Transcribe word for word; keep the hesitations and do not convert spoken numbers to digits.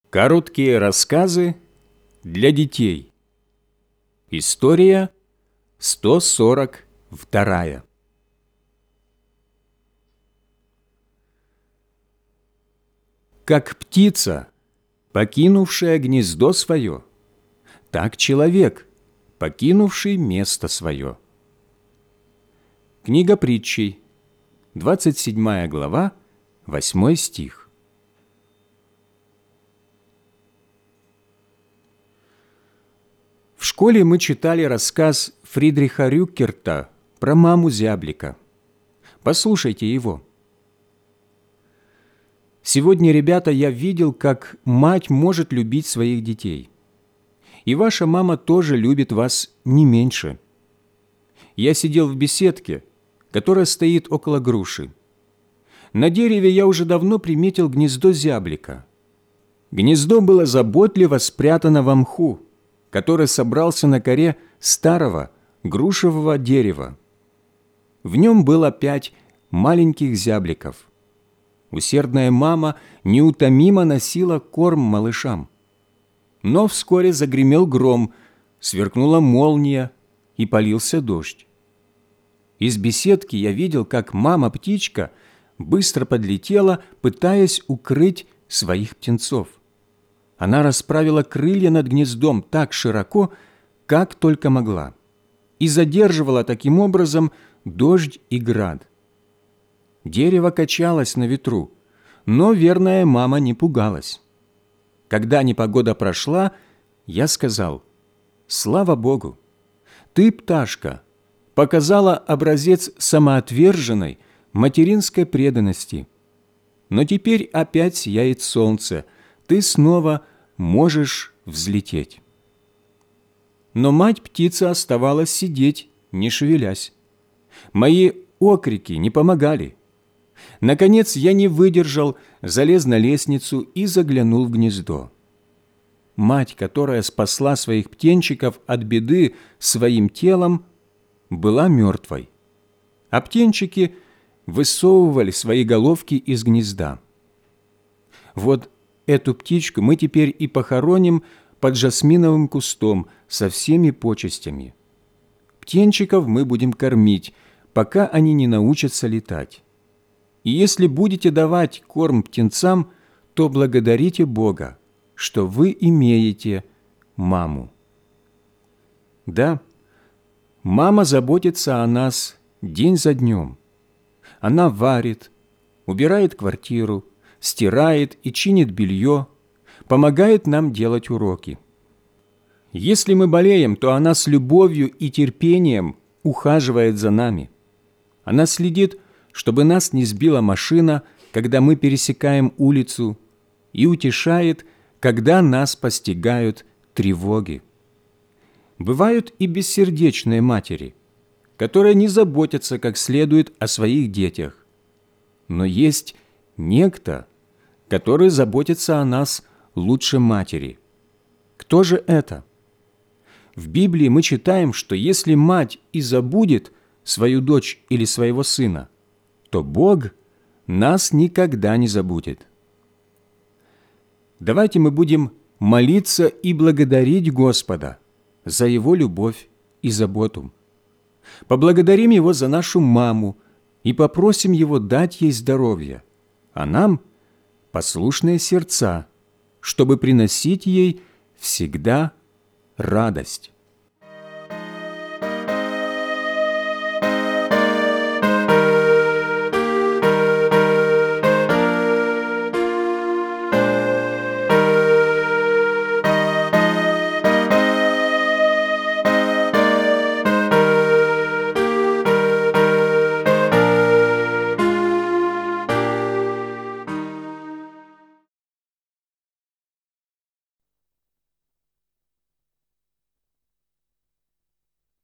Короткие рассказы для детей. История сто сорок вторая. Как птица, покинувшая гнездо свое, так человек, покинувший место свое. Книга Притчей, двадцать седьмая глава, восьмой стих. В школе мы читали рассказ Фридриха Рюкерта про маму зяблика. Послушайте его. Сегодня, ребята, я видел, как мать может любить своих детей. И ваша мама тоже любит вас не меньше. Я сидел в беседке, которая стоит около груши. На дереве я уже давно приметил гнездо зяблика. Гнездо было заботливо спрятано во мху, который собрался на коре старого грушевого дерева. В нем было пять маленьких зябликов. Усердная мама неутомимо носила корм малышам. Но вскоре загремел гром, сверкнула молния и полился дождь. Из беседки я видел, как мама-птичка быстро подлетела, пытаясь укрыть своих птенцов. Она расправила крылья над гнездом так широко, как только могла, и задерживала таким образом дождь и град. Дерево качалось на ветру, но верная мама не пугалась. Когда непогода прошла, я сказал: «Слава Богу! Ты, пташка, показала образец самоотверженной материнской преданности. Но теперь опять сияет солнце, ты снова можешь взлететь». Но мать-птица оставалась сидеть, не шевелясь. Мои окрики не помогали. Наконец я не выдержал, залез на лестницу и заглянул в гнездо. Мать, которая спасла своих птенчиков от беды своим телом, была мертвой, а птенчики высовывали свои головки из гнезда. Вот эту птичку мы теперь и похороним под жасминовым кустом со всеми почестями. Птенчиков мы будем кормить, пока они не научатся летать. И если будете давать корм птенцам, то благодарите Бога, что вы имеете маму. Да, мама заботится о нас день за днем. Она варит, убирает квартиру, стирает и чинит белье, помогает нам делать уроки. Если мы болеем, то она с любовью и терпением ухаживает за нами. Она следит, чтобы нас не сбила машина, когда мы пересекаем улицу, и утешает, когда нас постигают тревоги. Бывают и бессердечные матери, которые не заботятся как следует о своих детях. Но есть некто, который заботится о нас лучше матери. Кто же это? В Библии мы читаем, что если мать и забудет свою дочь или своего сына, то Бог нас никогда не забудет. Давайте мы будем молиться и благодарить Господа за Его любовь и заботу. Поблагодарим Его за нашу маму и попросим Его дать ей здоровье, а нам – послушные сердца, чтобы приносить ей всегда радость.